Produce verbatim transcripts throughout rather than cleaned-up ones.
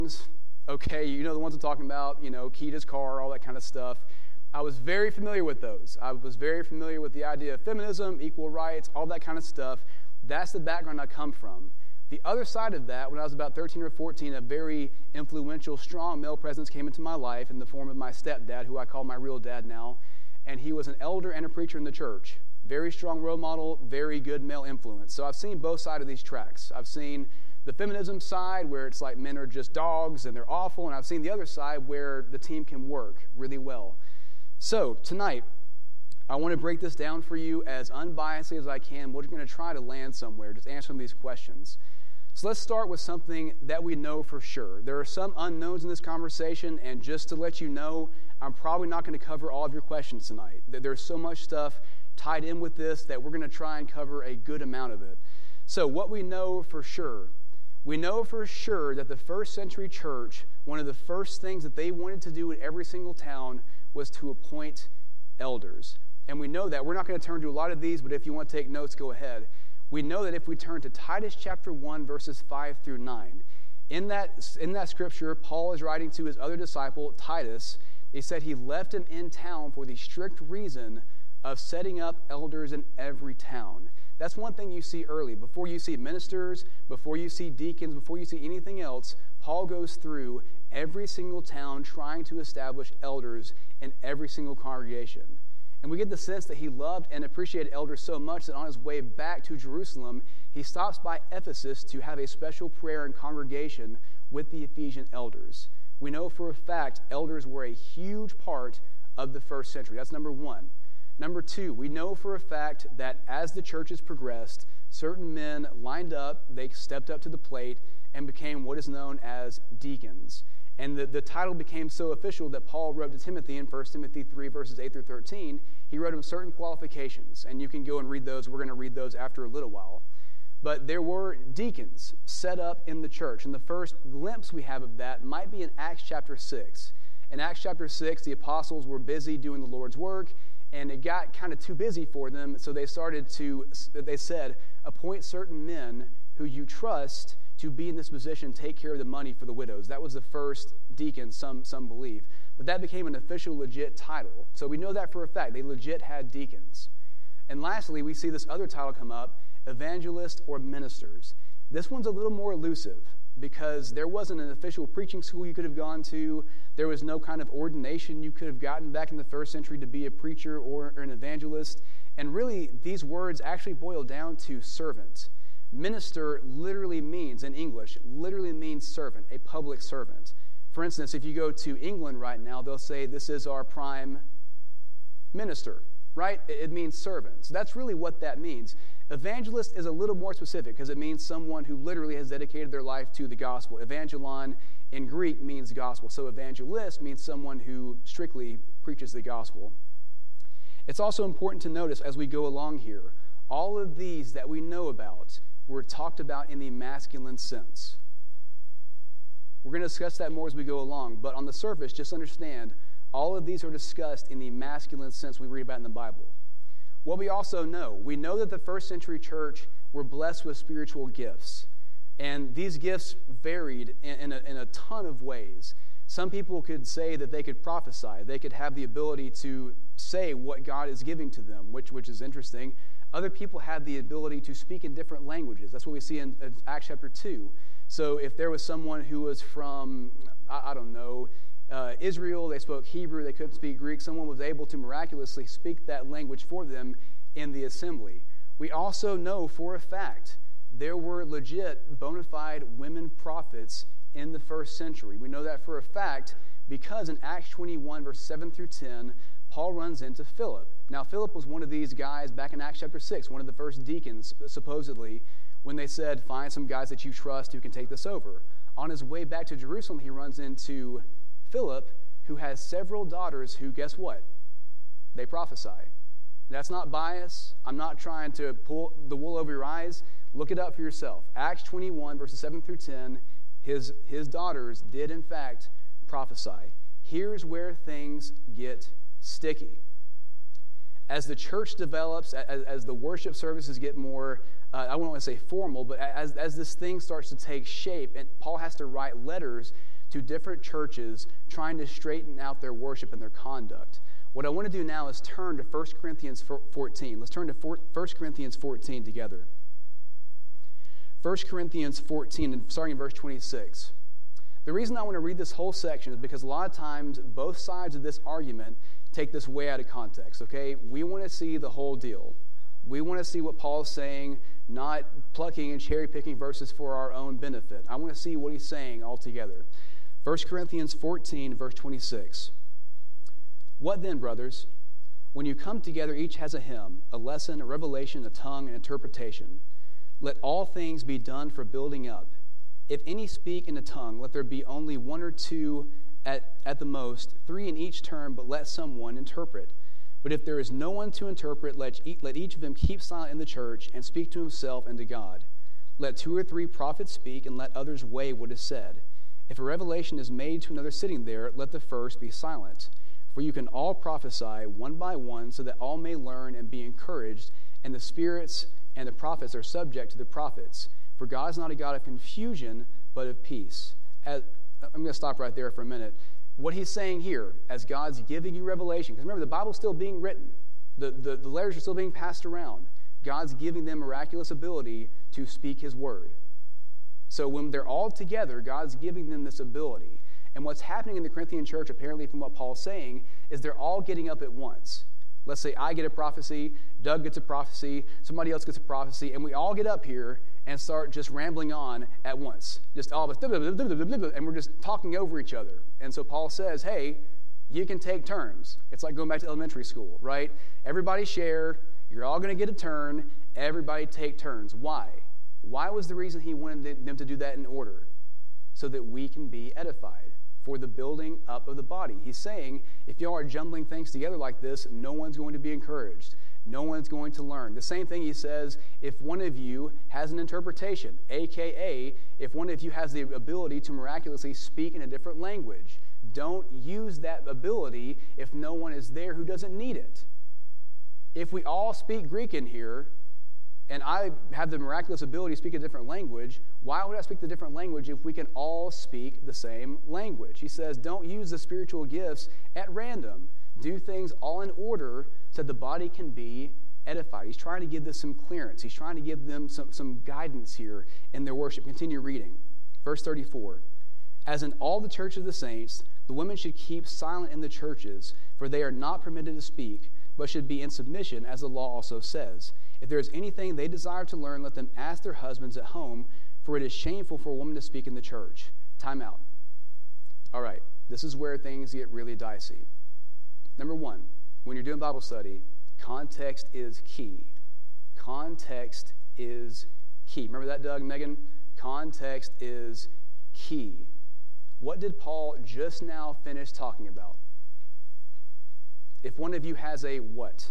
Okay, you know the ones I'm talking about, you know, Kita's car, all that kind of stuff. I was very familiar with those. I was very familiar with the idea of feminism, equal rights, all that kind of stuff. That's the background I come from. The other side of that, when I was about thirteen or fourteen, a very influential, strong male presence came into my life in the form of my stepdad, who I call my real dad now, and he was an elder and a preacher in the church. Very strong role model, very good male influence. So I've seen both sides of these tracks. I've seen the feminism side where it's like men are just dogs and they're awful, and I've seen the other side where the team can work really well. So tonight, I want to break this down for you as unbiasedly as I can. We're going to try to land somewhere, just answer some of these questions. So let's start with something that we know for sure. There are some unknowns in this conversation, and just to let you know, I'm probably not going to cover all of your questions tonight. There's so much stuff tied in with this that we're going to try and cover a good amount of it. So what we know for sure, we know for sure that the first century church, one of the first things that they wanted to do in every single town was to appoint elders. And we know that. We're not going to turn to a lot of these, but if you want to take notes, go ahead. We know that if we turn to Titus chapter one, verses five through nine, in that, in that scripture, Paul is writing to his other disciple, Titus. He said he left him in town for the strict reason of setting up elders in every town. That's one thing you see early. Before you see ministers, before you see deacons, before you see anything else, Paul goes through every single town trying to establish elders in every single congregation. And we get the sense that he loved and appreciated elders so much that on his way back to Jerusalem, he stops by Ephesus to have a special prayer and congregation with the Ephesian elders. We know for a fact elders were a huge part of the first century. That's number one. Number two, we know for a fact that as the churches progressed, certain men lined up, they stepped up to the plate, and became what is known as deacons. And the, the title became so official that Paul wrote to Timothy in First Timothy three, verses eight through thirteen. He wrote him certain qualifications, and you can go and read those. We're going to read those after a little while. But there were deacons set up in the church, and the first glimpse we have of that might be in Acts chapter six. In Acts chapter six, the apostles were busy doing the Lord's work, and it got kind of too busy for them, so they started to, they said, appoint certain men who you trust to be in this position, take care of the money for the widows. That was the first deacon, some, some believe. But that became an official, legit title. So we know that for a fact. They legit had deacons. And lastly, we see this other title come up, evangelist or ministers. This one's a little more elusive because there wasn't an official preaching school you could have gone to. There was no kind of ordination you could have gotten back in the first century to be a preacher or, or an evangelist. And really, these words actually boil down to servant. Minister literally means, in English, literally means servant, a public servant. For instance, if you go to England right now, they'll say, this is our prime minister, right? It means servant. So that's really what that means. Evangelist is a little more specific because it means someone who literally has dedicated their life to the gospel. Evangelon in Greek means gospel. So evangelist means someone who strictly preaches the gospel. It's also important to notice as we go along here, all of these that we know about were talked about in the masculine sense. We're going to discuss that more as we go along, but on the surface, just understand, all of these are discussed in the masculine sense we read about in the Bible. What we also know, we know that the first century church were blessed with spiritual gifts, and these gifts varied in, in, a, in a ton of ways. Some people could say that they could prophesy. They could have the ability to say what God is giving to them, which, which is interesting. Other people had the ability to speak in different languages. That's what we see in, in Acts chapter two. So if there was someone who was from, I, I don't know, uh, Israel, they spoke Hebrew, they couldn't speak Greek, someone was able to miraculously speak that language for them in the assembly. We also know for a fact there were legit, bona fide women prophets in the first century. We know that for a fact because in Acts twenty-one, verse seven through ten, Paul runs into Philip. Now, Philip was one of these guys back in Acts chapter six, one of the first deacons, supposedly, when they said, find some guys that you trust who can take this over. On his way back to Jerusalem, he runs into Philip, who has several daughters who, guess what? They prophesy. That's not bias. I'm not trying to pull the wool over your eyes. Look it up for yourself. Acts twenty-one, verses seven through ten, his, his daughters did, in fact, prophesy. Here's where things get sticky. As the church develops, as, as the worship services get more, uh, I wouldn't want to say formal, but as, as this thing starts to take shape, and Paul has to write letters to different churches trying to straighten out their worship and their conduct. What I want to do now is turn to First Corinthians fourteen. Let's turn to First Corinthians fourteen together. First Corinthians fourteen, starting in verse twenty-six. The reason I want to read this whole section is because a lot of times both sides of this argument take this way out of context, okay? We want to see the whole deal. We want to see what Paul is saying, not plucking and cherry-picking verses for our own benefit. I want to see what he's saying altogether. First Corinthians fourteen, verse twenty-six. What then, brothers? When you come together, each has a hymn, a lesson, a revelation, a tongue, an interpretation. Let all things be done for building up. If any speak in a tongue, let there be only one or two at, at the most, three in each turn, but let someone interpret. But if there is no one to interpret, let, let each of them keep silent in the church and speak to himself and to God. Let two or three prophets speak, and let others weigh what is said. If a revelation is made to another sitting there, let the first be silent. For you can all prophesy one by one, so that all may learn and be encouraged, and the spirits and the prophets are subject to the prophets. For God is not a God of confusion, but of peace. As, I'm going to stop right there for a minute. What he's saying here, as God's giving you revelation, because remember, the Bible's still being written. The, the, the letters are still being passed around. God's giving them miraculous ability to speak his word. So when they're all together, God's giving them this ability. And what's happening in the Corinthian church, apparently from what Paul's saying, is they're all getting up at once. Let's say I get a prophecy, Doug gets a prophecy, somebody else gets a prophecy, and we all get up here and start just rambling on at once. Just all of us, and we're just talking over each other. And so Paul says, hey, you can take turns. It's like going back to elementary school, right? Everybody share. You're all going to get a turn. Everybody take turns. Why? Why was the reason he wanted them to do that in order? So that we can be edified for the building up of the body. He's saying, if y'all are jumbling things together like this, no one's going to be encouraged. No one's going to learn. The same thing he says, if one of you has an interpretation, a k a if one of you has the ability to miraculously speak in a different language, don't use that ability if no one is there who doesn't need it. If we all speak Greek in here, and I have the miraculous ability to speak a different language, why would I speak the different language if we can all speak the same language? He says, don't use the spiritual gifts at random. Do things all in order so the body can be edified. He's trying to give this some clearance. He's trying to give them some, some guidance here in their worship. Continue reading. Verse thirty-four. As in all the churches of the saints, the women should keep silent in the churches, for they are not permitted to speak, but should be in submission, as the law also says. If there is anything they desire to learn, let them ask their husbands at home, for it is shameful for a woman to speak in the church. Time out. All right, this is where things get really dicey. Number one, when you're doing Bible study, context is key. Context is key. Remember that, Doug, Megan? Context is key. What did Paul just now finish talking about? If one of you has a what?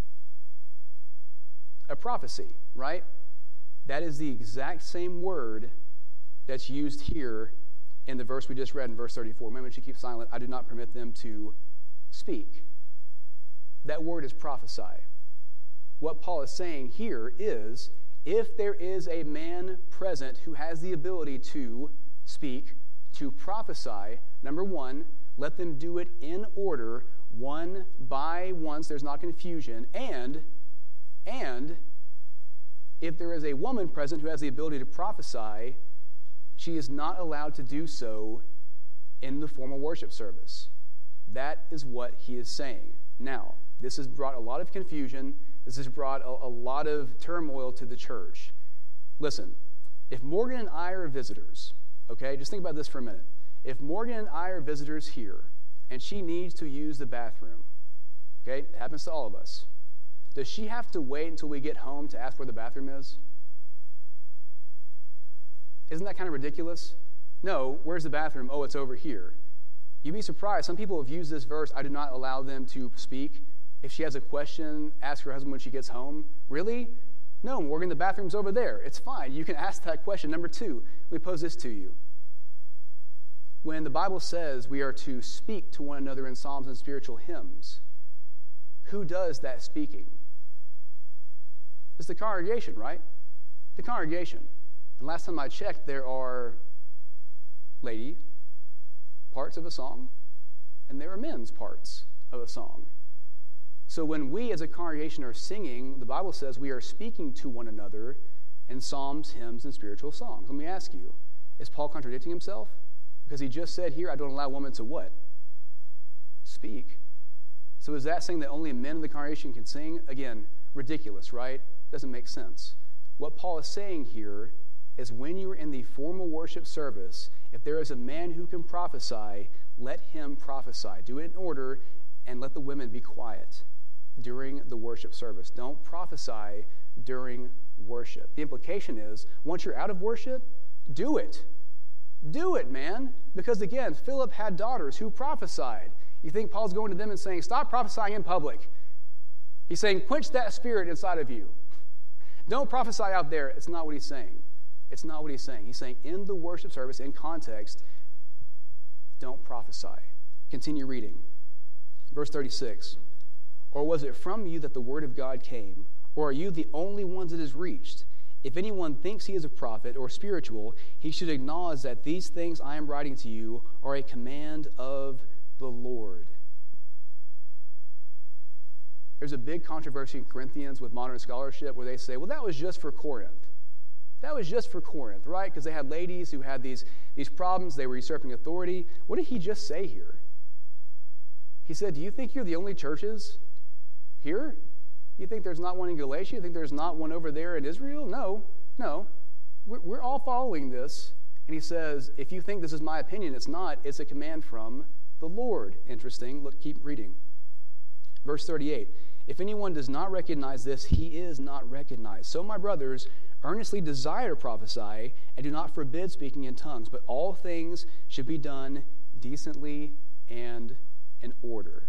A prophecy, right? That is the exact same word that's used here in the verse we just read in verse thirty-four. Women should keep silent. I do not permit them to speak. That word is prophesy. What Paul is saying here is, if there is a man present who has the ability to speak, to prophesy, number one, let them do it in order, one by one, so there's not confusion, and And if there is a woman present who has the ability to prophesy, she is not allowed to do so in the formal worship service. That is what he is saying. Now, this has brought a lot of confusion. This has brought a, a lot of turmoil to the church. Listen, if Morgan and I are visitors, okay, just think about this for a minute. If Morgan and I are visitors here, and she needs to use the bathroom, okay, it happens to all of us. Does she have to wait until we get home to ask where the bathroom is? Isn't that kind of ridiculous? No, where's the bathroom? Oh, it's over here. You'd be surprised. Some people have used this verse, I do not allow them to speak. If she has a question, ask her husband when she gets home. Really? No, Morgan, the bathroom's over there. It's fine. You can ask that question. Number two, let me pose this to you. When the Bible says we are to speak to one another in psalms and spiritual hymns, who does that speaking? It's the congregation, right? The congregation. And last time I checked, there are ladies, parts of a song, and there are men's parts of a song. So when we as a congregation are singing, the Bible says we are speaking to one another in psalms, hymns, and spiritual songs. Let me ask you, is Paul contradicting himself? Because he just said here, I don't allow women to what? Speak. So is that saying that only men in the congregation can sing? Again, ridiculous, right? Doesn't make sense. What Paul is saying here is when you are in the formal worship service, if there is a man who can prophesy, let him prophesy. Do it in order, and let the women be quiet during the worship service. Don't prophesy during worship. The implication is, once you're out of worship, do it. Do it, man. Because again, Philip had daughters who prophesied. You think Paul's going to them and saying, stop prophesying in public. He's saying, quench that spirit inside of you. Don't prophesy out there. It's not what he's saying. It's not what he's saying. He's saying in the worship service, in context, don't prophesy. Continue reading. Verse thirty-six. Or was it from you that the word of God came? Or are you the only ones it has reached? If anyone thinks he is a prophet or spiritual, he should acknowledge that these things I am writing to you are a command of the Lord. There's a big controversy in Corinthians with modern scholarship where they say, well, that was just for Corinth. That was just for Corinth, right? Because they had ladies who had these, these problems. They were usurping authority. What did he just say here? He said, do you think you're the only churches here? You think there's not one in Galatia? You think there's not one over there in Israel? No, no. We're, we're all following this. And he says, if you think this is my opinion, it's not. It's a command from the Lord. Interesting. Look, keep reading. Verse thirty-eight. If anyone does not recognize this, he is not recognized. So, my brothers, earnestly desire to prophesy and do not forbid speaking in tongues, but all things should be done decently and in order.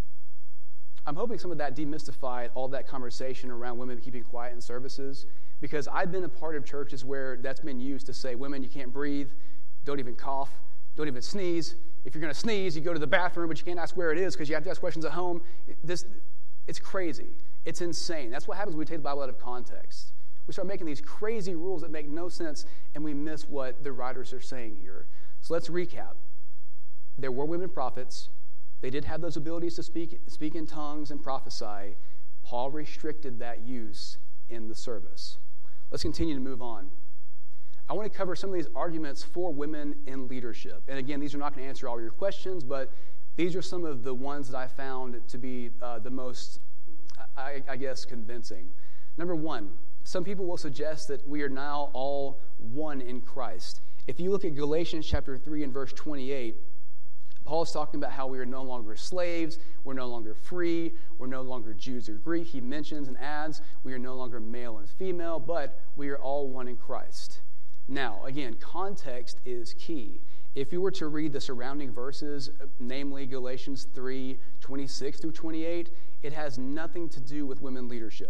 I'm hoping some of that demystified all that conversation around women keeping quiet in services, because I've been a part of churches where that's been used to say, women, you can't breathe, don't even cough, don't even sneeze. If you're going to sneeze, you go to the bathroom, but you can't ask where it is because you have to ask questions at home. This, it's crazy. It's insane. That's what happens when we take the Bible out of context. We start making these crazy rules that make no sense, and we miss what the writers are saying here. So let's recap. There were women prophets. They did have those abilities to speak, speak in tongues and prophesy. Paul restricted that use in the service. Let's continue to move on. I want to cover some of these arguments for women in leadership. And again, these are not going to answer all your questions, but these are some of the ones that I found to be uh, the most, I, I guess, convincing. Number one, some people will suggest that we are now all one in Christ. If you look at Galatians chapter three and verse twenty-eight, Paul is talking about how we are no longer slaves, we're no longer free, we're no longer Jews or Greek. He mentions and adds we are no longer male and female, but we are all one in Christ. Now, again, context is key. If you were to read the surrounding verses, namely Galatians three, twenty-six through twenty-eight, it has nothing to do with women leadership.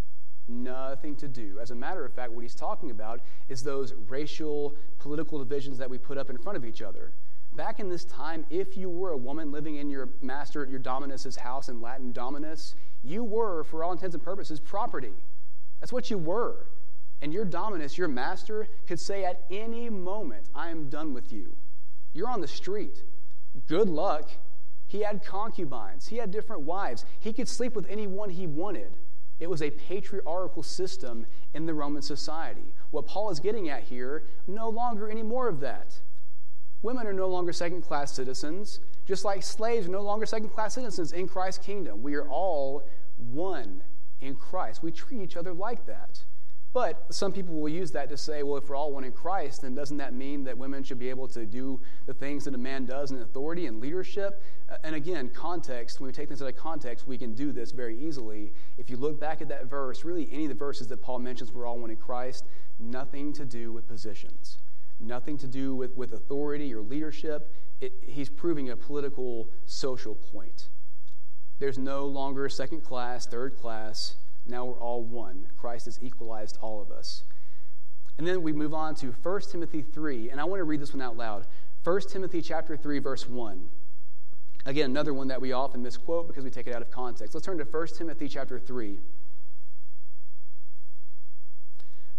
Nothing to do. As a matter of fact, what he's talking about is those racial, political divisions that we put up in front of each other. Back in this time, if you were a woman living in your master, your dominus's house, in Latin dominus, you were, for all intents and purposes, property. That's what you were. And your dominus, your master, could say at any moment, I am done with you. You're on the street. Good luck. He had concubines. He had different wives. He could sleep with anyone he wanted. It was a patriarchal system in the Roman society. What Paul is getting at here, no longer any more of that. Women are no longer second-class citizens, just like slaves are no longer second-class citizens in Christ's kingdom. We are all one in Christ. We treat each other like that. But some people will use that to say, well, if we're all one in Christ, then doesn't that mean that women should be able to do the things that a man does in authority and leadership? And again, context, when we take things out of context, we can do this very easily. If you look back at that verse, really any of the verses that Paul mentions, we're all one in Christ, nothing to do with positions. Nothing to do with, with authority or leadership. It, he's proving a political, social point. There's no longer second class, third class. Now we're all one. Christ has equalized all of us. And then we move on to First Timothy three, and I want to read this one out loud. First Timothy chapter three, verse one. Again, another one that we often misquote because we take it out of context. Let's turn to First Timothy chapter three.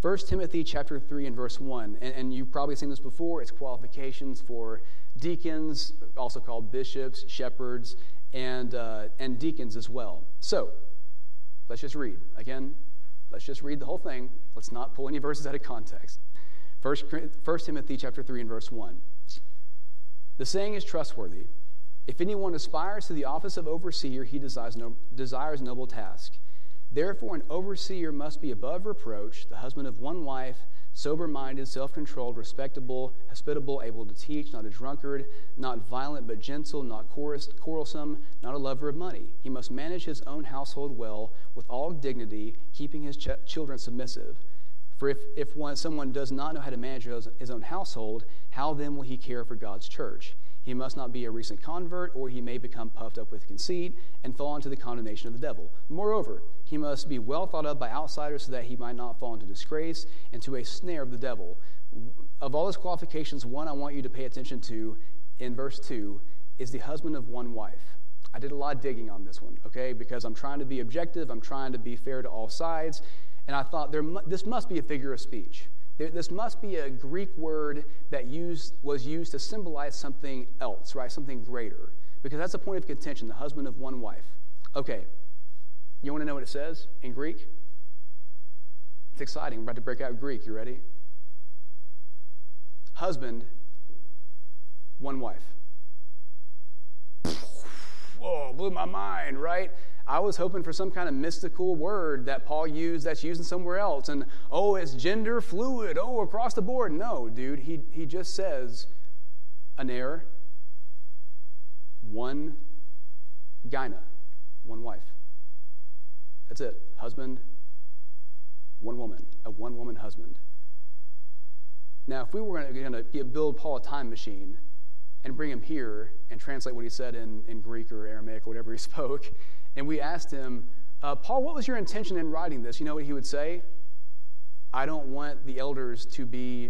First Timothy chapter three and verse one, and, and you've probably seen this before. It's qualifications for deacons, also called bishops, shepherds, and uh, and deacons as well. So, let's just read. Again, let's just read the whole thing. Let's not pull any verses out of context. First, First Timothy chapter three and verse one. The saying is trustworthy. If anyone aspires to the office of overseer, he desires, no, desires noble task. Therefore, an overseer must be above reproach, the husband of one wife, sober-minded, self-controlled, respectable, hospitable, able to teach, not a drunkard, not violent but gentle, not quarrelsome, not a lover of money. He must manage his own household well, with all dignity, keeping his ch- children submissive. For if, if one, someone does not know how to manage his, his own household, how then will he care for God's church? He must not be a recent convert, or he may become puffed up with conceit and fall into the condemnation of the devil. Moreover, he must be well thought of by outsiders so that he might not fall into disgrace and to a snare of the devil. Of all his qualifications, one I want you to pay attention to in verse two is the husband of one wife. I did a lot of digging on this one, okay, because I'm trying to be objective, I'm trying to be fair to all sides, and I thought there mu- this must be a figure of speech. There, this must be a Greek word that used was used to symbolize something else, right, something greater, because that's a point of contention, the husband of one wife. Okay, you want to know what it says in Greek? It's exciting. We're about to break out Greek. You ready? Husband, one wife. Whoa, blew my mind, right? I was hoping for some kind of mystical word that Paul used that's used somewhere else. And, oh, it's gender fluid. Oh, across the board. No, dude. He, he just says, aner, one gyna, one wife. That's it. Husband, one woman. A one-woman husband. Now, if we were going to build Paul a time machine and bring him here and translate what he said in, in Greek or Aramaic or whatever he spoke, and we asked him, uh, Paul, what was your intention in writing this? You know what he would say? I don't want the elders to be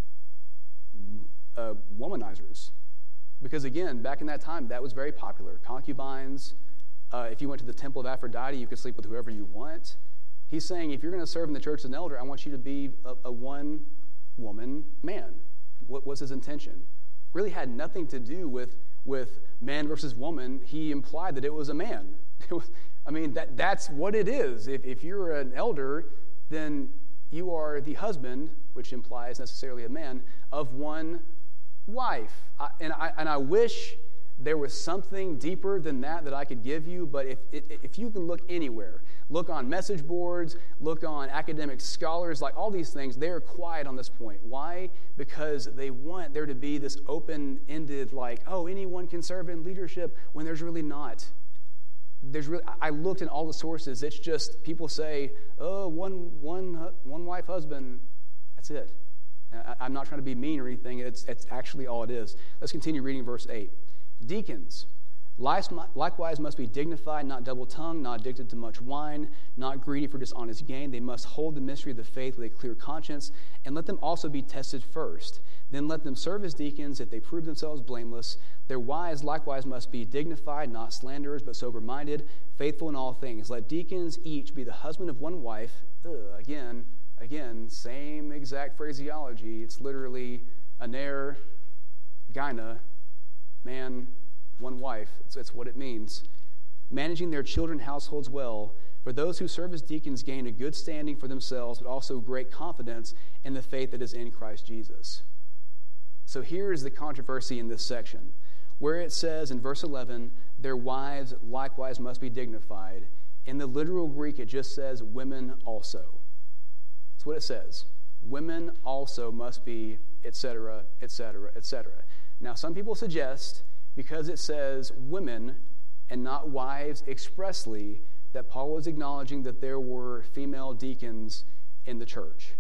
uh, womanizers. Because again, back in that time, that was very popular. Concubines, uh, if you went to the temple of Aphrodite, you could sleep with whoever you want. He's saying, if you're going to serve in the church as an elder, I want you to be a, a one-woman man. What was his intention? Really had nothing to do with, with man versus woman. He implied that it was a man. It was, I mean, that that's what it is. If, if you're an elder, then you are the husband, which implies necessarily a man, of one wife. I, and, I, and I wish there was something deeper than that that I could give you, but if, if you can look anywhere, look on message boards, look on academic scholars, like all these things, they're quiet on this point. Why? Because they want there to be this open-ended, like, oh, anyone can serve in leadership, when there's really not. There's really, I looked in all the sources. It's just people say, oh, one, one, one wife husband. That's it. I, I'm not trying to be mean or anything. It's, it's actually all it is. Let's continue reading verse eight. Deacons, likewise must be dignified, not double-tongued, not addicted to much wine, not greedy for dishonest gain. They must hold the mystery of the faith with a clear conscience, and let them also be tested first. Then let them serve as deacons if they prove themselves blameless. Their wives likewise must be dignified, not slanderers, but sober-minded, faithful in all things. Let deacons each be the husband of one wife. Ugh, again, again, same exact phraseology. It's literally aner, gyna, man, one wife. It's, it's what it means. Managing their children households well. For those who serve as deacons gain a good standing for themselves, but also great confidence in the faith that is in Christ Jesus. So here is the controversy in this section, where it says in verse eleven, their wives likewise must be dignified. In the literal Greek, it just says women also. That's what it says. Women also must be, et cetera, et cetera, et cetera. Now, some people suggest, because it says women and not wives expressly, that Paul was acknowledging that there were female deacons in the church.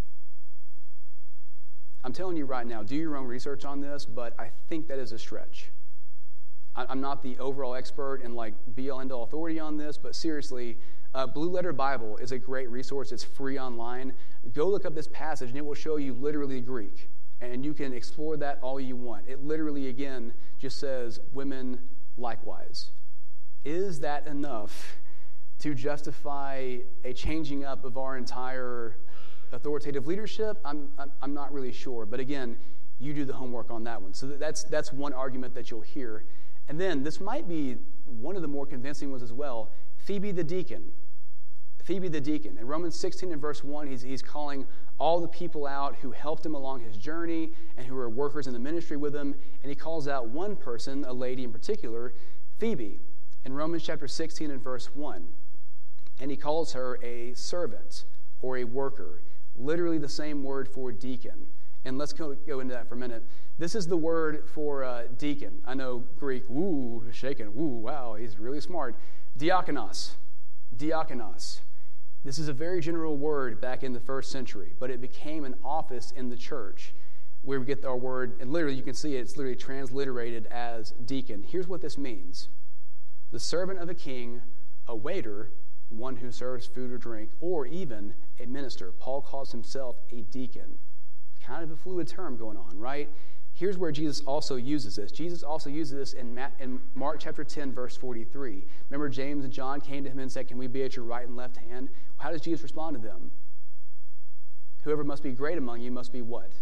I'm telling you right now, do your own research on this, but I think that is a stretch. I'm not the overall expert and like be-all end-all authority on this, but seriously, uh, Blue Letter Bible is a great resource. It's free online. Go look up this passage, and it will show you literally Greek. And you can explore that all you want. It literally, again, just says women likewise. Is that enough to justify a changing up of our entire authoritative leadership? I'm, I'm, I'm not really sure. But again, you do the homework on that one. So that's, that's one argument that you'll hear. And then this might be one of the more convincing ones as well. Phoebe the deacon. Phoebe the deacon. In Romans sixteen and verse one, he's, he's calling all the people out who helped him along his journey and who were workers in the ministry with him. And he calls out one person, a lady in particular, Phoebe, in Romans chapter sixteen and verse one. And he calls her a servant or a worker, literally the same word for deacon. And let's go, go into that for a minute. This is the word for uh, deacon. I know Greek, woo, shaking, woo, wow, he's really smart. Diakonos, diakonos. This is a very general word back in the first century, but it became an office in the church where we get our word, and literally you can see it, it's literally transliterated as deacon. Here's what this means. The servant of a king, a waiter, one who serves food or drink, or even a minister. Paul calls himself a deacon. Kind of a fluid term going on, right? Here's where Jesus also uses this. Jesus also uses this in, Ma- in Mark chapter ten, verse forty-three. Remember, James and John came to him and said, "Can we be at your right and left hand?" How does Jesus respond to them? Whoever must be great among you must be what?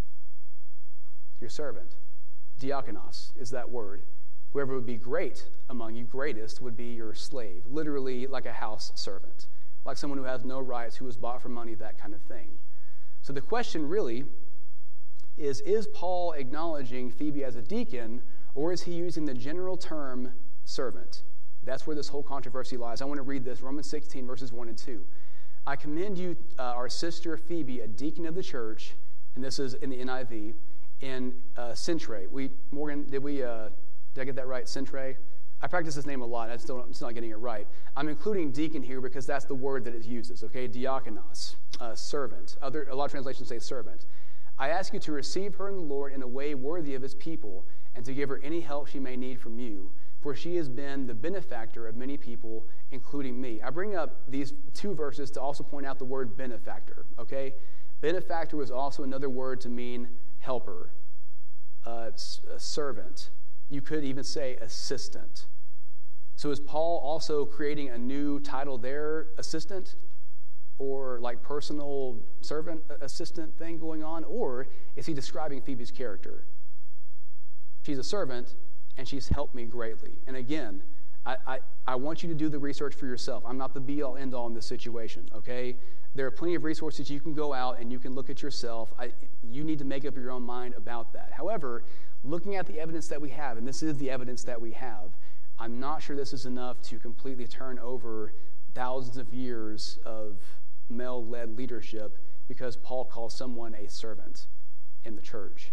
Your servant. Diakonos is that word. Whoever would be great among you, greatest, would be your slave. Literally like a house servant. Like someone who has no rights, who was bought for money, that kind of thing. So the question really is, is Paul acknowledging Phoebe as a deacon, or is he using the general term servant? That's where this whole controversy lies. I want to read this, Romans sixteen, verses one and two. I commend you, uh, our sister Phoebe, a deacon of the church, and this is in the N I V, in uh, Centre. We, Morgan, did we, uh, did I get that right, Centre? I practice this name a lot. I'm still, I'm still not getting it right. I'm including deacon here because that's the word that it uses, okay? Diakonos, uh, servant. Other, a lot of translations say servant. I ask you to receive her in the Lord in a way worthy of his people and to give her any help she may need from you, for she has been the benefactor of many people, including me. I bring up these two verses to also point out the word benefactor, okay? Benefactor was also another word to mean helper, uh, a servant. You could even say assistant. So is Paul also creating a new title there, assistant? Or like personal servant assistant thing going on? Or is he describing Phoebe's character? She's a servant, and she's helped me greatly. And again, I, I, I want you to do the research for yourself. I'm not the be-all, end-all in this situation, okay? There are plenty of resources you can go out and you can look at yourself. I, you need to make up your own mind about that. However, looking at the evidence that we have, and this is the evidence that we have, I'm not sure this is enough to completely turn over thousands of years of male-led leadership because Paul calls someone a servant in the church.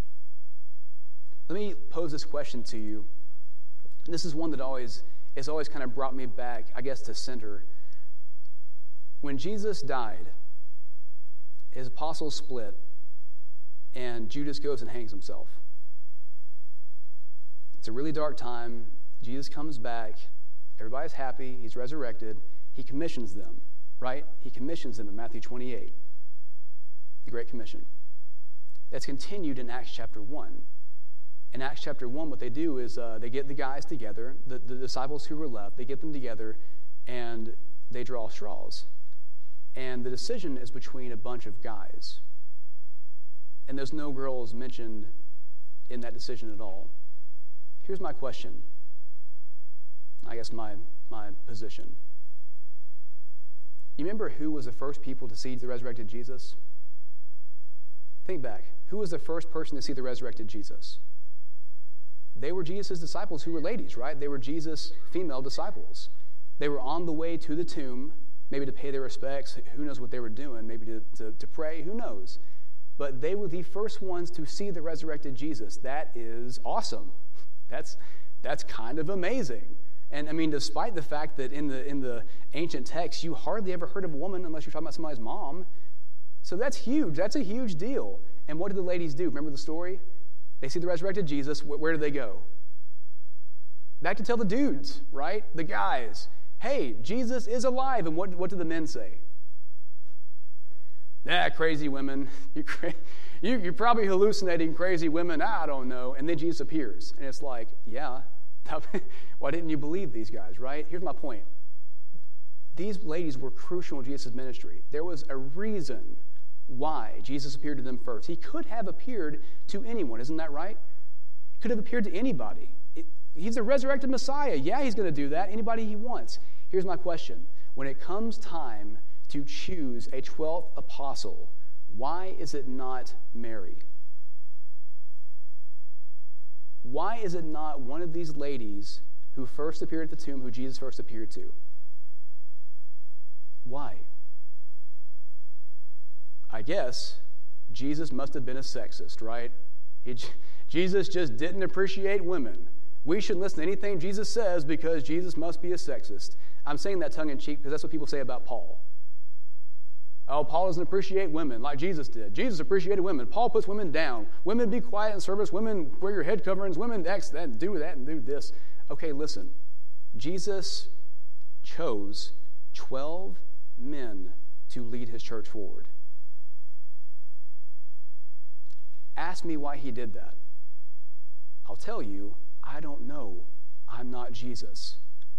Let me pose this question to you. This is one that always has always kind of brought me back, I guess, to center. When Jesus died, his apostles split, and Judas goes and hangs himself. It's a really dark time. Jesus comes back. Everybody's happy. He's resurrected. He commissions them, right? He commissions them in Matthew twenty-eight, the Great Commission. That's continued in Acts chapter one. In Acts chapter one, what they do is uh, they get the guys together, the, the disciples who were left, they get them together, and they draw straws. And the decision is between a bunch of guys. And there's no girls mentioned in that decision at all. Here's my question. I guess my, my position. You remember who was the first people to see the resurrected Jesus? Think back. Who was the first person to see the resurrected Jesus? They were Jesus' disciples who were ladies, right? They were Jesus' female disciples. They were on the way to the tomb, maybe to pay their respects. Who knows what they were doing? Maybe to, to, to pray. Who knows? But they were the first ones to see the resurrected Jesus. That is awesome. That's, that's kind of amazing. And I mean, despite the fact that in the in the ancient text, you hardly ever heard of a woman unless you're talking about somebody's mom. So that's huge. That's a huge deal. And what did the ladies do? Remember the story? They see the resurrected Jesus. Where do they go? Back to tell the dudes, right? The guys. Hey, Jesus is alive. And what, what do the men say? Ah, crazy women. You, you, you're probably hallucinating, crazy women. I don't know. And then Jesus appears. And it's like, yeah. Why didn't you believe these guys, right? Here's my point. These ladies were crucial in Jesus' ministry. There was a reason Why? Jesus appeared to them first. He could have appeared to anyone, isn't that right? Could have appeared to anybody. It, he's the resurrected Messiah. Yeah, he's going to do that. Anybody he wants. Here's my question. When it comes time to choose a twelfth apostle, why is it not Mary? Why is it not one of these ladies who first appeared at the tomb, who Jesus first appeared to? Why? I guess Jesus must have been a sexist, right? He, Jesus just didn't appreciate women. We shouldn't listen to anything Jesus says because Jesus must be a sexist. I'm saying that tongue-in-cheek because that's what people say about Paul. Oh, Paul doesn't appreciate women like Jesus did. Jesus appreciated women. Paul puts women down. Women, be quiet in service. Women, wear your head coverings. Women, X, that, do that, and do this. Okay, listen. Jesus chose twelve men to lead his church forward. Ask me why he did that. I'll tell you, I don't know. I'm not Jesus.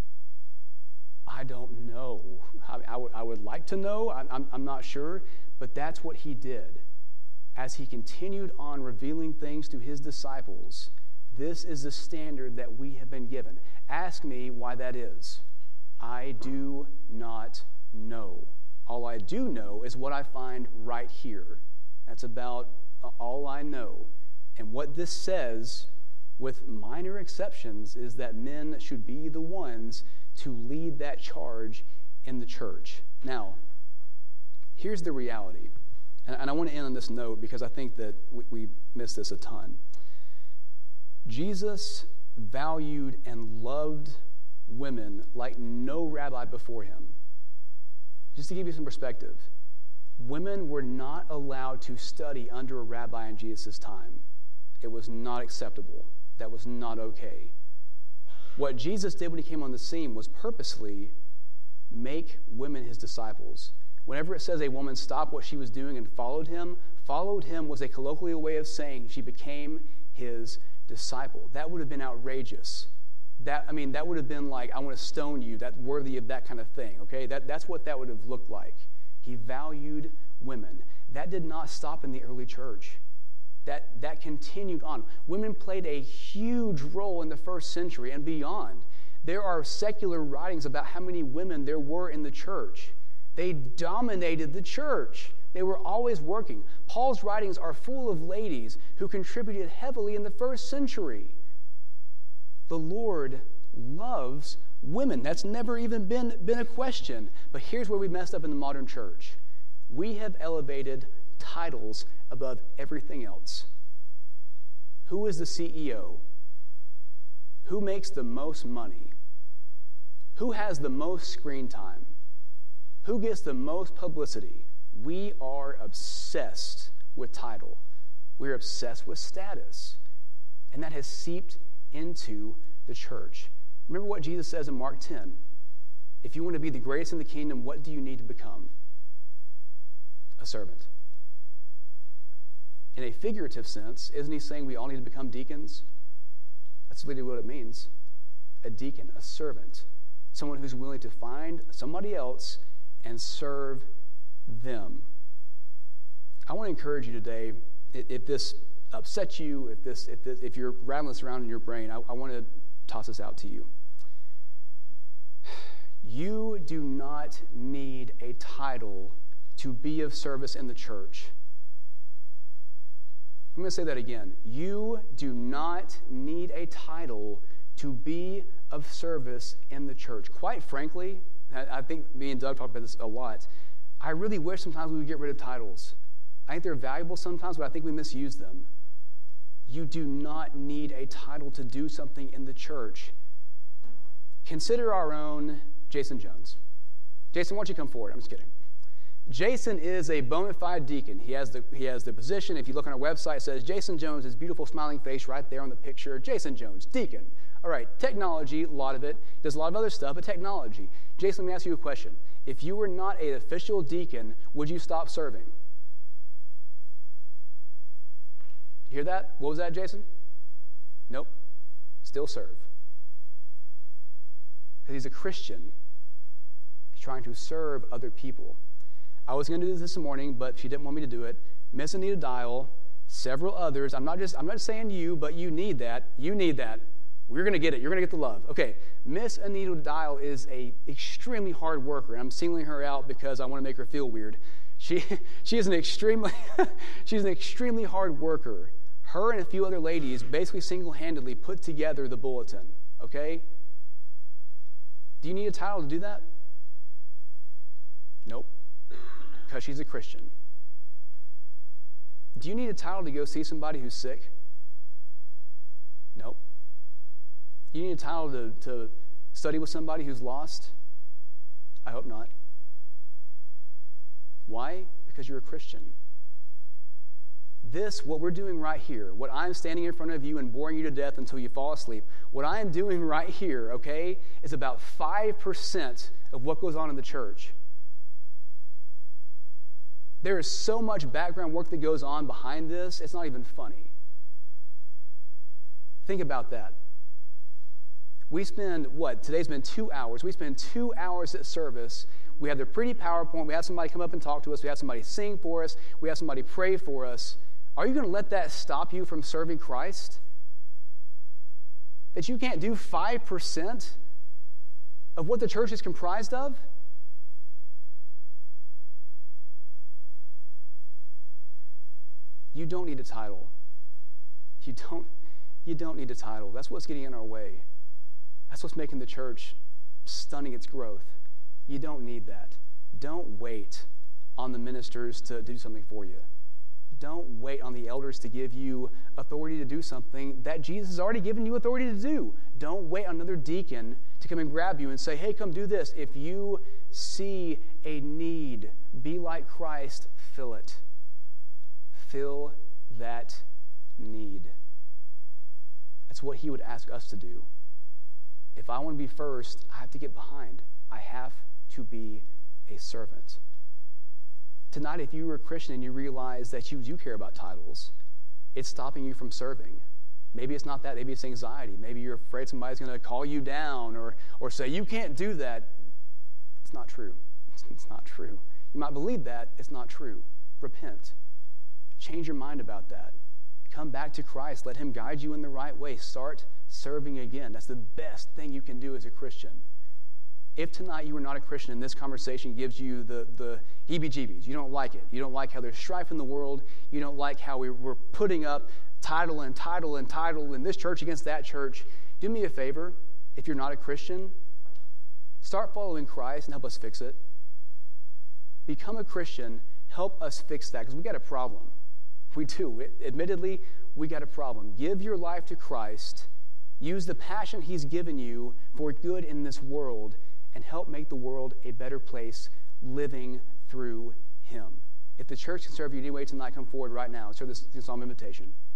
I don't know. I, I, w- I would like to know. I, I'm, I'm not sure. But that's what he did. As he continued on revealing things to his disciples, this is the standard that we have been given. Ask me why that is. I do not know. All I do know is what I find right here. That's about all I know. And what this says, with minor exceptions, is that men should be the ones to lead that charge in the church. Now, here's the reality. And, and I want to end on this note because I think that we, we miss this a ton. Jesus valued and loved women like no rabbi before him. Just to give you some perspective, women were not allowed to study under a rabbi in Jesus' time. It was not acceptable. That was not okay. What Jesus did when he came on the scene was purposely make women his disciples. Whenever it says a woman stopped what she was doing and followed him, followed him was a colloquial way of saying she became his disciple. That would have been outrageous. That, I mean, that would have been like, I want to stone you, that worthy of that kind of thing, okay? That, that's what that would have looked like. He valued women. That did not stop in the early church. That, that continued on. Women played a huge role in the first century and beyond. There are secular writings about how many women there were in the church. They dominated the church. They were always working. Paul's writings are full of ladies who contributed heavily in the first century. The Lord loves women. That's never even been, been a question. But here's where we messed up in the modern church. We have elevated titles above everything else. Who is the C E O? Who makes the most money? Who has the most screen time? Who gets the most publicity? We are obsessed with title. We're obsessed with status. And that has seeped into the church. Remember what Jesus says in Mark ten. If you want to be the greatest in the kingdom, what do you need to become? A servant. In a figurative sense, isn't he saying we all need to become deacons? That's literally what it means. A deacon, a servant. Someone who's willing to find somebody else and serve them. I want to encourage you today, if this upsets you, if this, if this, if you're rattling this around in your brain, I, I want to toss this out to you. You do not need a title to be of service in the church. I'm going to say that again. You do not need a title to be of service in the church. Quite frankly, I think me and Doug talk about this a lot. I really wish sometimes we would get rid of titles. I think they're valuable sometimes, but I think we misuse them. You do not need a title to do something in the church. Consider our own Jason Jones. Jason, why don't you come forward? I'm just kidding. Jason is a bona fide deacon. He has the he has the position. If you look on our website, it says Jason Jones, his beautiful smiling face right there on the picture. Jason Jones, deacon. All right, technology, a lot of it. Does a lot of other stuff, but technology. Jason, let me ask you a question. If you were not an official deacon, would you stop serving? You hear that? What was that, Jason? Nope. Still serve. Because he's a Christian. He's trying to serve other people. I was going to do this this morning, but she didn't want me to do it. Miss Anita Dial, several others. I'm not just I'm not saying you, but you need that. You need that. We're going to get it. You're going to get the love. Okay, Miss Anita Dial is a extremely hard worker. I'm singling her out because I want to make her feel weird. She she is an extremely she's an extremely hard worker. Her and a few other ladies basically single-handedly put together the bulletin. Okay? Do you need a title to do that? Nope. Because she's a Christian. Do you need a title to go see somebody who's sick? Nope. You need a title to, to study with somebody who's lost? I hope not. Why? Because you're a Christian. This, what we're doing right here, what I'm standing in front of you and boring you to death until you fall asleep, what I am doing right here, okay, is about five percent of what goes on in the church. There is so much background work that goes on behind this, it's not even funny. Think about that. We spend, what, today's been two hours. We spend two hours at service. We have the pretty PowerPoint. We have somebody come up and talk to us. We have somebody sing for us. We have somebody pray for us. Are you going to let that stop you from serving Christ? That you can't do five percent of what the church is comprised of? You don't need a title. You don't, you don't need a title. That's what's getting in our way. That's what's making the church stunning its growth. You don't need that. Don't wait on the ministers to do something for you. Don't wait on the elders to give you authority to do something that Jesus has already given you authority to do. Don't wait on another deacon to come and grab you and say, hey, come do this. If you see a need, be like Christ, fill it. Fill that need. That's what he would ask us to do. If I want to be first, I have to get behind. I have to be a servant. Tonight, if you were a Christian and you realize that you do care about titles, it's stopping you from serving. Maybe it's not that. Maybe it's anxiety. Maybe you're afraid somebody's going to call you down or, or say, you can't do that. It's not true. It's, it's not true. You might believe that. It's not true. Repent. Change your mind about that. Come back to Christ. Let him guide you in the right way. Start serving again. That's the best thing you can do as a Christian. If tonight you are not a Christian and this conversation gives you the, the heebie-jeebies, you don't like it, you don't like how there's strife in the world, you don't like how we, we're putting up title and title and title in this church against that church, do me a favor. If you're not a Christian, start following Christ and help us fix it. Become a Christian, help us fix that, because we got a problem. We do. It, admittedly, we got a problem. Give your life to Christ. Use the passion he's given you for good in this world and help make the world a better place living through him. If the church can serve you in any way tonight, come forward right now and serve this solemn invitation.